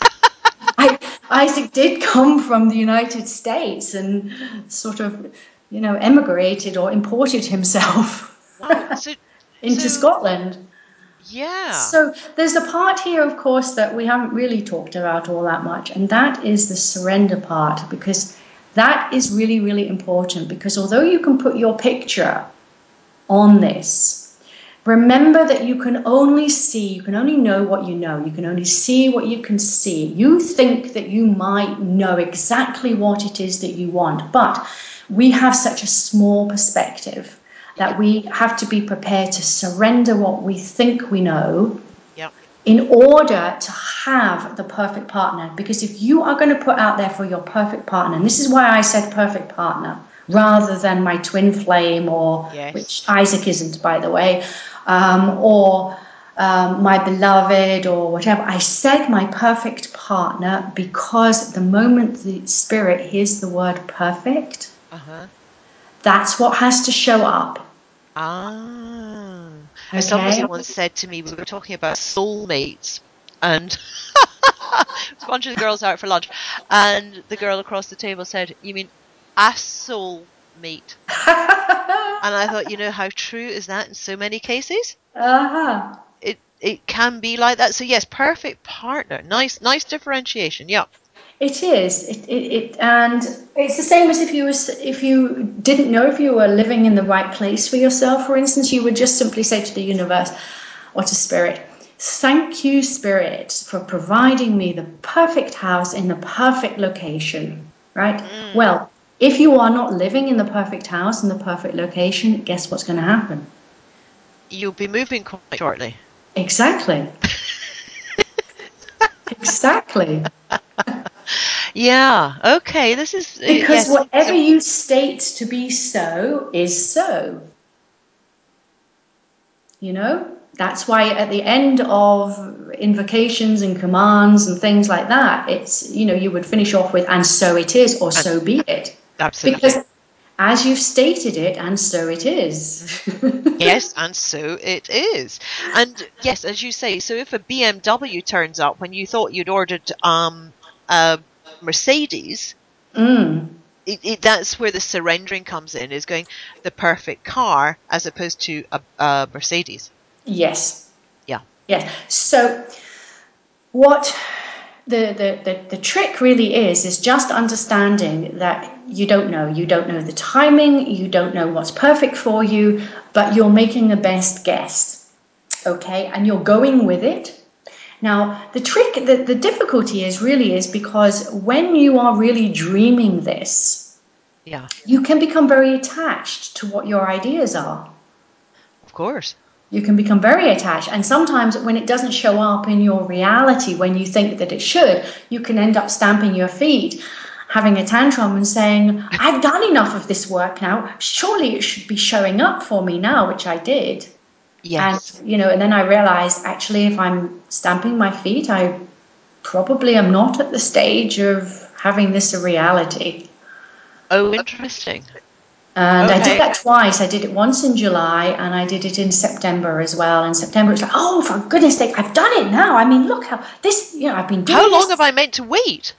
C: I, Isaac did come from the United States and sort of, you know, emigrated or imported himself
B: wow. so,
C: into
B: so,
C: Scotland.
B: Yeah.
C: So there's a part here, of course, that we haven't really talked about all that much, and that is the surrender part, because that is really, really important. Because although you can put your picture on this, remember that you can only see, you can only know what you know. You can only see what you can see. You think that you might know exactly what it is that you want, but we have such a small perspective that we have to be prepared to surrender what we think we know
B: Yep.
C: in order to have the perfect partner. Because if you are going to put out there for your perfect partner, and this is why I said perfect partner rather than my twin flame, or
B: Yes.
C: which Isaac isn't, by the way, um, or um, my beloved, or whatever. I said my perfect partner because the moment the spirit hears the word perfect,
B: Uh-huh.
C: that's what has to show up.
B: Ah.
C: Okay.
B: Somebody once said to me, we were talking about soulmates, and a bunch of girls out for lunch, and the girl across the table said, "You mean a soulmate?" And I thought, you know, how true is that in so many cases?
C: Uh-huh.
B: It it can be like that. So yes, perfect partner. Nice nice differentiation. Yeah.
C: It is. It, it, it and it's the same as if you was if you didn't know if you were living in the right place for yourself. For instance, you would just simply say to the universe or to spirit, "Thank you, spirit, for providing me the perfect house in the perfect location." Right?
B: Mm.
C: Well, if you are not living in the perfect house in the perfect location, guess what's going to happen?
B: You'll be moving quite shortly.
C: Exactly. Exactly.
B: Yeah. Okay. This is uh,
C: Because
B: yes.
C: whatever
B: So,
C: you state to be so is so. You know, that's why at the end of invocations and commands and things like that, it's, you know, you would finish off with, "And so it is," or
B: and
C: "So be it."
B: absolutely.
C: Because as you've stated it, and so it is.
B: Yes, and so it is. And yes, as you say, so if a B M W turns up when you thought you'd ordered um, a Mercedes,
C: Mm,
B: it, it, that's where the surrendering comes in, is going the perfect car as opposed to a, a Mercedes.
C: yes.
B: Yeah.
C: Yes. So what the, the, the, the trick really is, is just understanding that you don't know. You don't know the timing. You don't know what's perfect for you, but you're making a best guess. Okay. And you're going with it. Now, the trick, the, the difficulty is really is because when you are really dreaming this,
B: Yeah.
C: you can become very attached to what your ideas are.
B: Of course.
C: You can become very attached. And sometimes when it doesn't show up in your reality when you think that it should, you can end up stamping your feet, having a tantrum and saying, "I've done enough of this work now. Surely it should be showing up for me now," which I did.
B: Yes.
C: And, you know, and then I realized, actually, if I'm stamping my feet, I probably am not at the stage of having this a reality.
B: Oh, interesting.
C: And I did
B: Okay.
C: that twice. I did it once in July and I did it in September as well. In September, it's like, oh, for goodness sake, I've done it now. I mean, look how this, you know, I've been doing
B: How long
C: this.
B: have I meant to wait?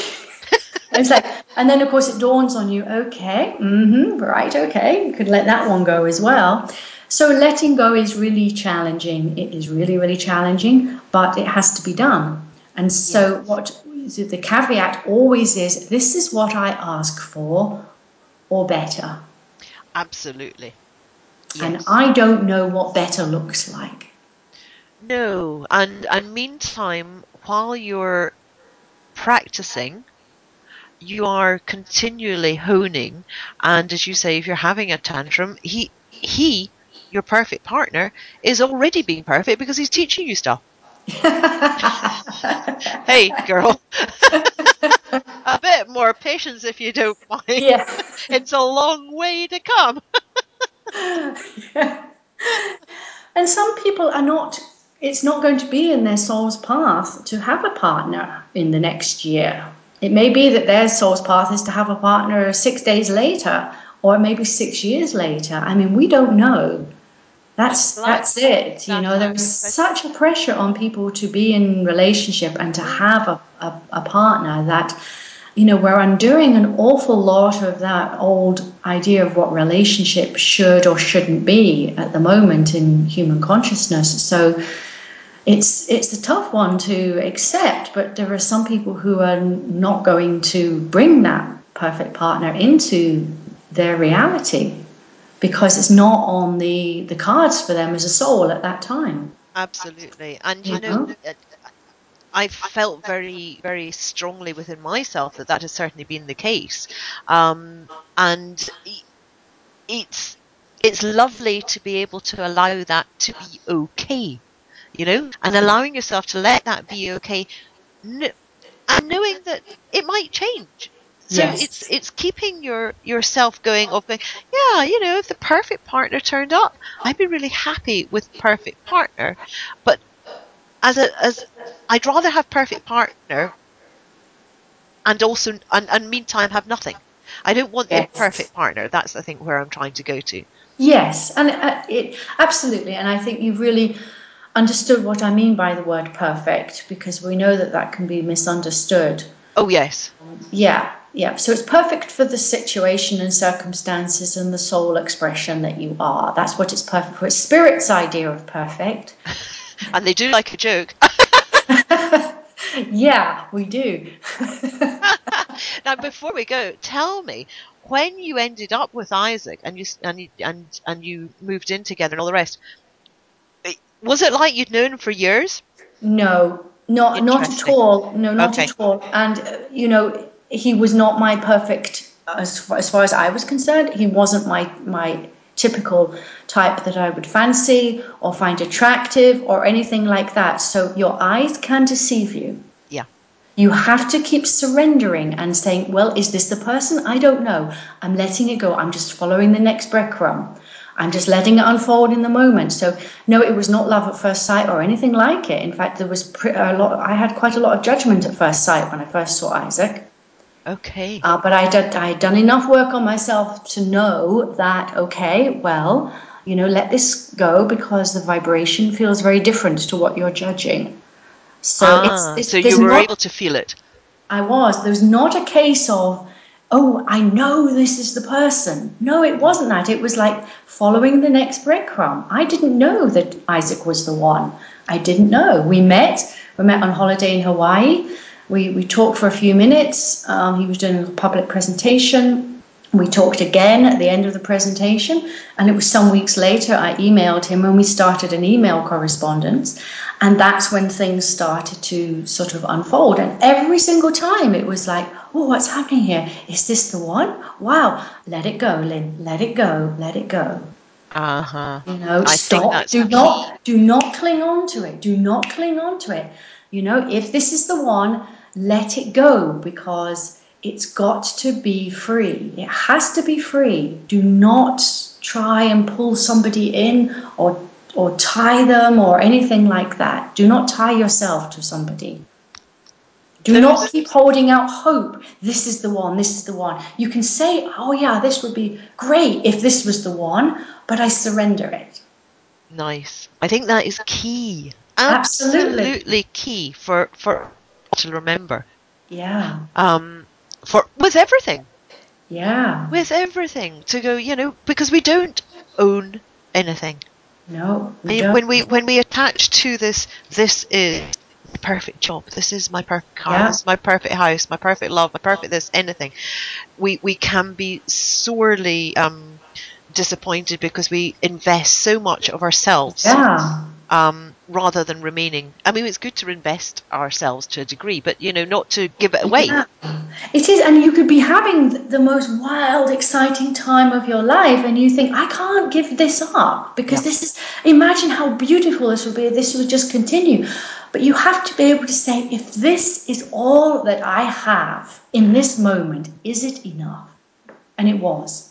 C: It's like, and then of course it dawns on you, okay, mm-hmm, right, okay, you could let that one go as well. So letting go is really challenging. It is really, really challenging, but it has to be done. And so
B: Yes.
C: what the caveat always is, this is what I ask for, or better.
B: Absolutely.
C: And
B: Yes.
C: I don't know what better looks like.
B: No. And and meantime, while you're practicing, you are continually honing. And as you say, if you're having a tantrum, he he, your perfect partner, is already being perfect because he's teaching you stuff. Hey, girl, a bit more patience if you don't mind.
C: Yeah.
B: It's a long way to come.
C: And some people are not, it's not going to be in their soul's path to have a partner in the next year. It may be that their soul's path is to have a partner six days later, or maybe six years later. I mean, we don't know. That's
B: Well,
C: that's it. You
B: that's
C: know, there is such a pressure on people to be in relationship and to have a, a, a partner that you know, we're undoing an awful lot of that old idea of what relationship should or shouldn't be at the moment in human consciousness. So it's it's a tough one to accept, but there are some people who are not going to bring that perfect partner into their reality because it's not on the, the cards for them as a soul at that time.
B: Absolutely. And, you
C: You
B: know,
C: know?
B: I felt very, very strongly within myself that that has certainly been the case. Um, and it's it's lovely to be able to allow that to be okay, you know, and allowing yourself to let that be okay, and knowing that it might change. So
C: Yes.
B: it's it's keeping your yourself going of going, yeah, you know, if the perfect partner turned up, I'd be really happy with perfect partner. But as a as I'd rather have perfect partner and also and, and meantime have nothing. I don't want
C: Yes.
B: the perfect partner. That's the thing where I'm trying to go to.
C: Yes, and uh, it absolutely, and I think you've really understood what I mean by the word perfect, because we know that that can be misunderstood.
B: Oh, yes.
C: Yeah, yeah. So it's perfect for the situation and circumstances and the soul expression that you are. That's what it's perfect for. It's Spirit's idea of perfect.
B: And they do like a joke.
C: Yeah, we do.
B: Now, before we go, tell me, when you ended up with Isaac and you and you, and and you moved in together and all the rest, was it like you'd known him for years?
C: No, not not at all. No, not
B: Okay.
C: at all. And uh, you know, he was not my perfect as far, as far as I was concerned. He wasn't my my typical type that I would fancy or find attractive or anything like that. So your eyes can deceive you.
B: Yeah.
C: You have to keep surrendering and saying, well, is this the person? I don't know. I'm letting it go. I'm just following the next breadcrumb. I'm just letting it unfold in the moment. So no, it was not love at first sight or anything like it. In fact, there was a lot. I had quite a lot of judgment at first sight when I first saw Isaac.
B: Okay.
C: Uh, but I did, I had done enough work on myself to know that, okay, well, you know, let this go because the vibration feels very different to what you're judging. So
B: ah,
C: it's, it's
B: so
C: there's
B: you were
C: not,
B: able to feel it.
C: I was. There's not a case of, oh, I know this is the person. No, it wasn't that. It was like following the next breadcrumb. I didn't know that Isaac was the one. I didn't know. We met. We met on holiday in Hawaii. We, we talked for a few minutes. Um, he was doing a public presentation. We talked again at the end of the presentation, and it was some weeks later I emailed him and we started an email correspondence, and that's when things started to sort of unfold. And every single time it was like, oh, what's happening here? Is this the one? Wow, let it go, Lynn, let it go, let it go.
B: Uh-huh.
C: You know,
B: I
C: stop.
B: think that's
C: do
B: key.
C: not do not cling on to it. Do not cling on to it. You know, if this is the one, let it go, because it's got to be free. It has to be free. Do not try and pull somebody in or or tie them or anything like that. Do not tie yourself to somebody. Do
B: Those...
C: not keep holding out hope. This is the one, this is the one. You can say, oh yeah, this would be great if this was the one, but I surrender it.
B: Nice. I think that is key.
C: Absolutely,
B: Absolutely key for, for to remember.
C: Yeah.
B: Um, for with everything.
C: Yeah.
B: With everything. To go, you know, because we don't own anything.
C: No, we
B: I mean,
C: don't.
B: when we when we attach to this, this is my perfect job, this is my perfect car,
C: Yeah.
B: this is my perfect house, my perfect love, my perfect this, anything. We we can be sorely um, disappointed because we invest so much of ourselves.
C: Yeah.
B: Um, rather than remaining. I mean, it's good to invest ourselves to a degree, but you know, not to give it away.
C: Yeah. It is, and you could be having the most wild, exciting time of your life, and you think, I can't give this up because
B: Yeah.
C: this is, imagine how beautiful this would be if this would just continue. But you have to be able to say, if this is all that I have in this moment, is it enough? And it was.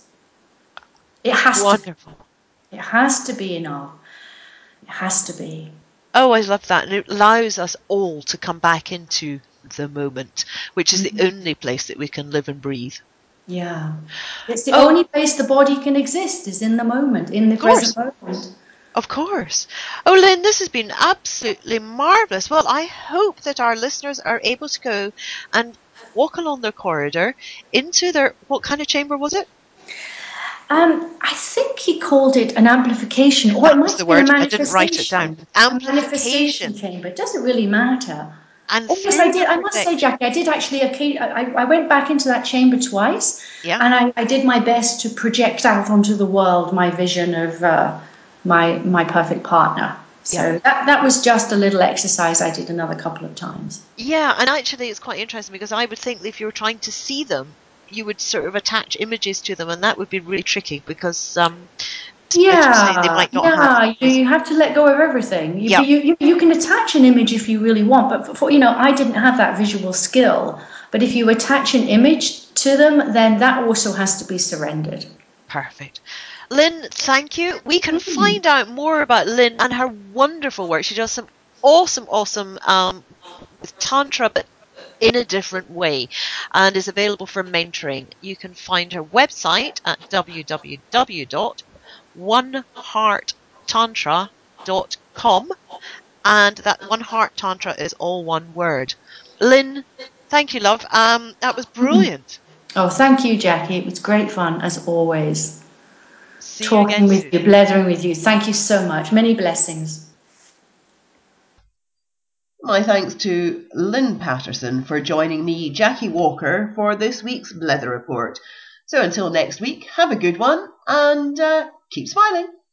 C: It has
B: Wonderful.
C: to be. It has to be enough. It has to be.
B: Oh, I love that. And it allows us all to come back into the moment, which is
C: Mm-hmm.
B: the only place that we can live and breathe.
C: Yeah. It's the
B: Oh,
C: only place the body can exist is in the moment, in the
B: of course.
C: present moment.
B: Of course. Oh, Lynn, this has been absolutely marvellous. Well, I hope that our listeners are able to go and walk along their corridor into their, what kind of chamber was it?
C: Um, I think he called it an amplification, or
B: That
C: it might
B: was the
C: have been a
B: word. I didn't write it down.
C: manifestation. A manifestation
B: Amplification.
C: chamber. It doesn't really matter.
B: And
C: Oh, yes, I
B: through
C: did.
B: the
C: I must say,
B: projection.
C: Jackie, I did actually. I, I went back into that chamber twice,
B: Yeah.
C: and I, I did my best to project out onto the world my vision of uh, my my perfect partner. So
B: Yeah.
C: that that was just a little exercise I did another couple of times.
B: Yeah, and actually it's quite interesting because I would think that if you were trying to see them, you would sort of attach images to them, and that would be really tricky because, um, as you say, they
C: Yeah,
B: might not have
C: yeah, you,
B: images.
C: you have to let go of everything. You,
B: Yeah.
C: but you, you, you can attach an image if you really want, but for, for, you know, I didn't have that visual skill. But if you attach an image to them, then that also has to be surrendered.
B: Perfect. Lynn, thank you. We can find out more about Lynn and her wonderful work. She does some awesome, awesome um, with Tantra, but in a different way, and is available for mentoring. You can find her website at w w w dot one heart tantra dot com, and that One Heart Tantra is all one word. Lynn, thank you, love. Um, that was brilliant.
C: Oh, thank you, Jackie. It was great fun, as always.
B: See you
C: Talking
B: again
C: with
B: soon.
C: you, blethering with you. Thank you so much. Many blessings.
D: My thanks to Lynn Patterson for joining me, Jackie Walker, for this week's Blether Report. So until next week, have a good one and uh, keep smiling.